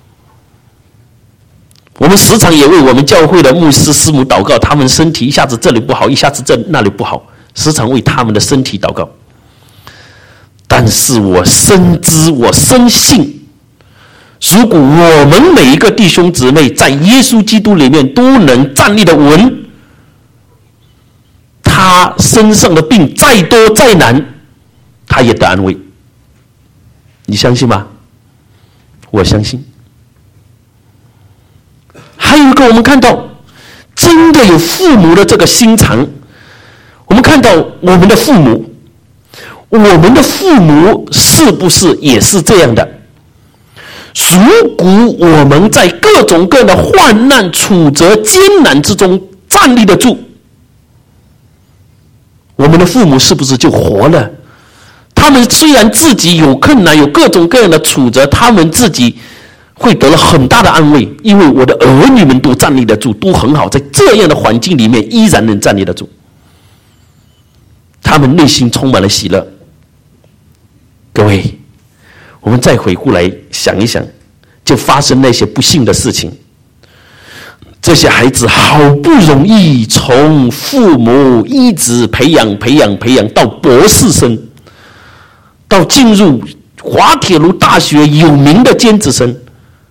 我们时常也为我们教会的牧师师母祷告，他们身体一下子这里不好，一下子这那里不好，时常为他们的身体祷告。但是我深知，我深信，如果我们每一个弟兄姊妹在耶稣基督里面都能站立得稳，他身上的病再多再难，他也得安慰。你相信吗？我相信。还有一个，我们看到真的有父母的这个心肠。我们看到我们的父母，我们的父母是不是也是这样的？如果我们在各种各样的患难、挫折、艰难之中站立得住，我们的父母是不是就活了？他们虽然自己有困难，有各种各样的挫折，他们自己会得了很大的安慰，因为我的儿女们都站立得住，都很好，在这样的环境里面依然能站立得住，他们内心充满了喜乐。各位，我们再回过来想一想，就发生那些不幸的事情，这些孩子好不容易从父母一直培养培养培养到博士生，到进入滑铁卢大学有名的尖子生，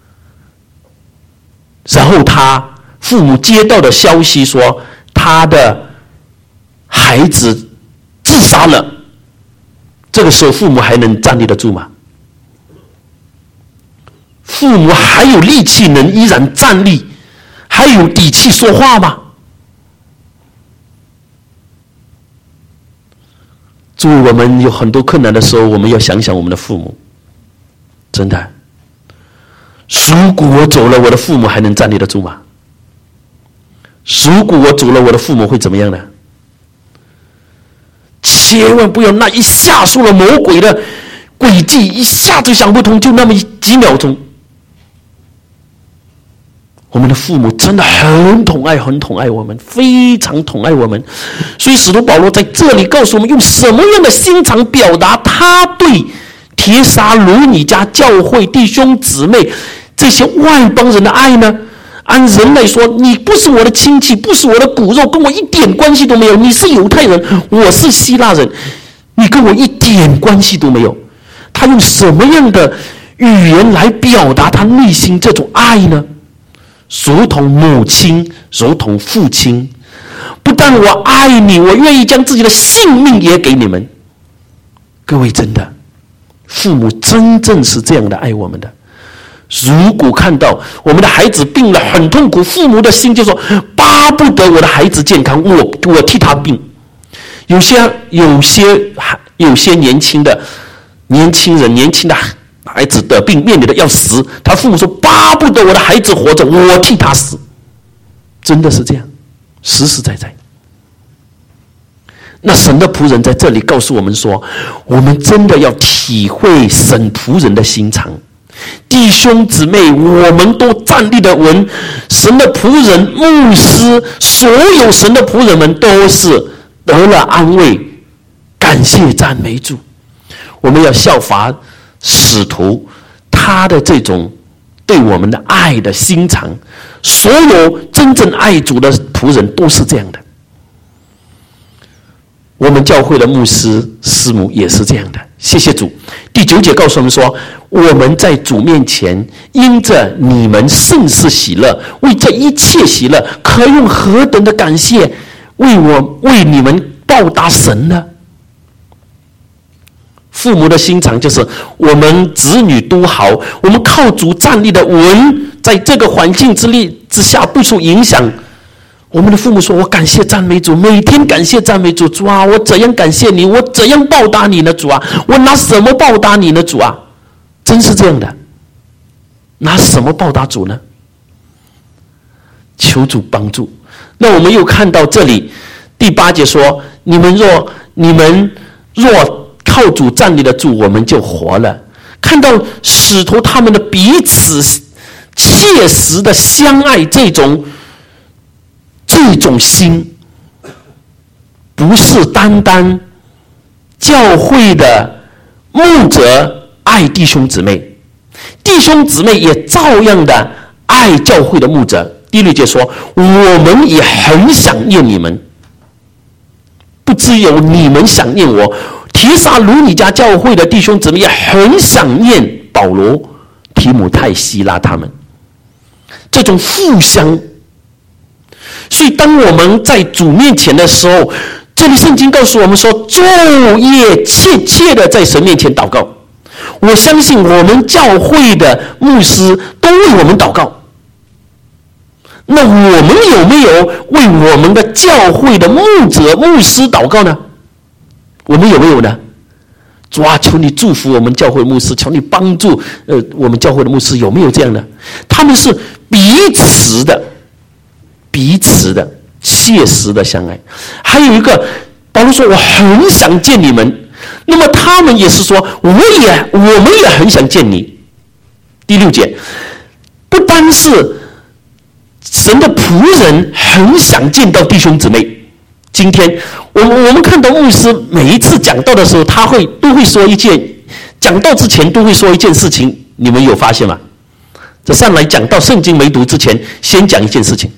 然后他父母接到的消息说他的孩子自杀了，这个时候父母还能站立得住吗？父母还有力气能依然站立，还有底气说话吗？诸位，我们有很多困难的时候，我们要想想我们的父母。真的，如果我走了，我的父母还能站立得住吗？如果我走了，我的父母会怎么样呢？千万不要那一下受了魔鬼的诡计，一下就想不通，就那么几秒钟。我们的父母真的很疼爱，很疼爱我们，非常疼爱我们。所以使徒保罗在这里告诉我们，用什么样的心肠表达他对帖撒罗尼迦教会弟兄姊妹这些外邦人的爱呢？按人来说，你不是我的亲戚，不是我的骨肉，跟我一点关系都没有。你是犹太人，我是希腊人，你跟我一点关系都没有。他用什么样的语言来表达他内心这种爱呢？如同母亲，如同父亲。不但我爱你，我愿意将自己的性命也给你们。各位，真的，父母真正是这样的爱我们的。如果看到我们的孩子病了很痛苦，父母的心就说巴不得我的孩子健康，我我替他病。有些有些有些年轻的年轻人年轻的孩子的病面临的要死，他父母说巴不得我的孩子活着，我替他死。真的是这样，实实在在。那神的仆人在这里告诉我们说，我们真的要体会神仆人的心肠。弟兄姊妹，我们都站立的稳，神的仆人、牧师，所有神的仆人们都是得了安慰，感谢赞美主。我们要效法使徒他的这种对我们的爱的心肠，所有真正爱主的仆人都是这样的。我们教会的牧师师母也是这样的，谢谢主。第九节告诉我们说，我们在主面前因着你们甚是喜乐，为这一切喜乐可用何等的感谢为我为你们报答神呢？父母的心肠就是我们子女都好，我们靠主站立的稳，在这个环境之力之下不受影响。我们的父母说，我感谢赞美主，每天感谢赞美主。主啊，我怎样感谢你，我怎样报答你呢？主啊，我拿什么报答你呢？主啊，真是这样的，拿什么报答主呢？求主帮助。那我们又看到这里第八节说，你们若你们若靠主站立得住，我们就活了。看到使徒他们的彼此切实的相爱，这种这种心，不是单单教会的牧者爱弟兄姊妹，弟兄姊妹也照样的爱教会的牧者。第六节说，我们也很想念你们，不只有你们想念我，提撒罗尼迦教会的弟兄姊妹也很想念保罗、提姆太、希拉他们。这种互相，所以当我们在主面前的时候，这里圣经告诉我们说，昼夜切切的在神面前祷告。我相信我们教会的牧师都为我们祷告。那我们有没有为我们的教会的牧者、牧师祷告呢？我们有没有呢？主啊，求你祝福我们教会牧师，求你帮助呃我们教会的牧师，有没有这样的？他们是彼此的、彼此的、切实的相爱。还有一个，保罗说我很想见你们，那么他们也是说，我也我们也很想见你。第六节，不单是神的仆人很想见到弟兄姊妹。今天我们我们看到牧师每一次讲道的时候，他会都会说一件，讲道之前都会说一件事情，你们有发现吗？这上来讲到圣经没读之前，先讲一件事情。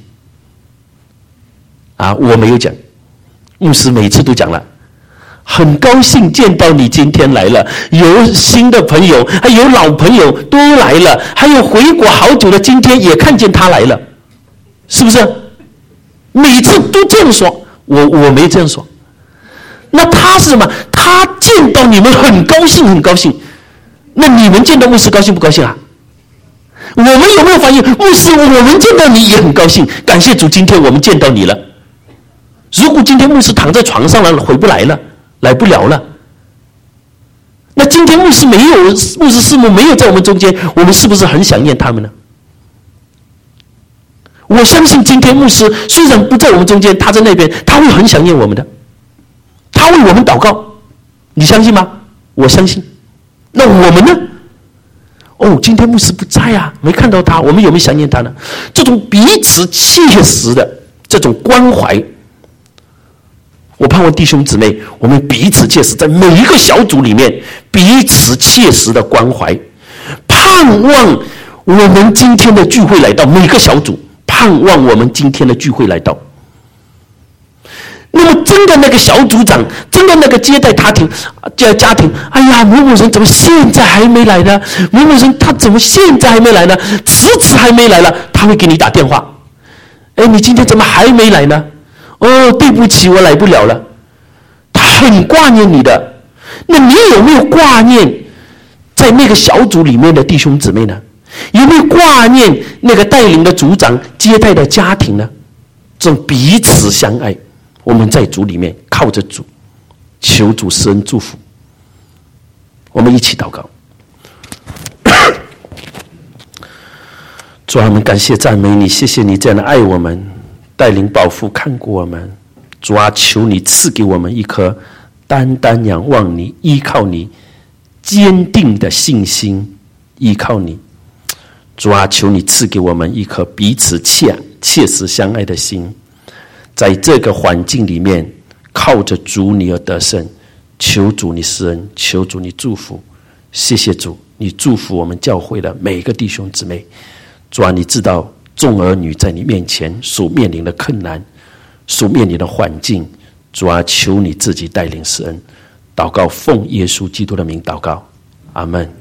啊，我没有讲，牧师每次都讲了。很高兴见到你今天来了，有新的朋友，还有老朋友都来了，还有回国好久的今天也看见他来了，是不是？每次都这样说。我我没这样说，那他是什么？他见到你们很高兴，很高兴。那你们见到牧师高兴不高兴啊？我们有没有发现，牧师，我们见到你也很高兴，感谢主，今天我们见到你了。如果今天牧师躺在床上了，回不来了，来不了了，那今天牧师没有，牧师师母没有在我们中间，我们是不是很想念他们呢？我相信今天牧师虽然不在我们中间，他在那边，他会很想念我们的，他为我们祷告，你相信吗？我相信。那我们呢？哦，今天牧师不在啊，没看到他，我们有没有想念他呢？这种彼此切实的这种关怀，我盼望弟兄姊妹，我们彼此切实，在每一个小组里面彼此切实的关怀，盼望我们今天的聚会来到，每个小组盼望我们今天的聚会来到。那么真的那个小组长，真的那个接待家庭家家庭，哎呀，某某人怎么现在还没来呢？某某人他怎么现在还没来呢？迟迟还没来了，他会给你打电话。哎，你今天怎么还没来呢？哦，对不起，我来不了了。他很挂念你的。那你有没有挂念在那个小组里面的弟兄姊妹呢？有没有挂念那个带领的组长接待的家庭呢？这种彼此相爱，我们在主里面靠着主，求主施恩祝福。我们一起祷告。主啊，我们感谢赞美你，谢谢你这样的爱我们，带领保护看顾我们。主啊，求你赐给我们一颗单单仰望你、依靠你、坚定的信心，依靠你。主啊，求你赐给我们一颗彼此切切实相爱的心，在这个环境里面，靠着主你而得胜。求主你施恩，求主你祝福。谢谢主，你祝福我们教会的每一个弟兄姊妹。主啊，你知道众儿女在你面前所面临的困难，所面临的环境。主啊，求你自己带领施恩。祷告奉耶稣基督的名祷告，阿们。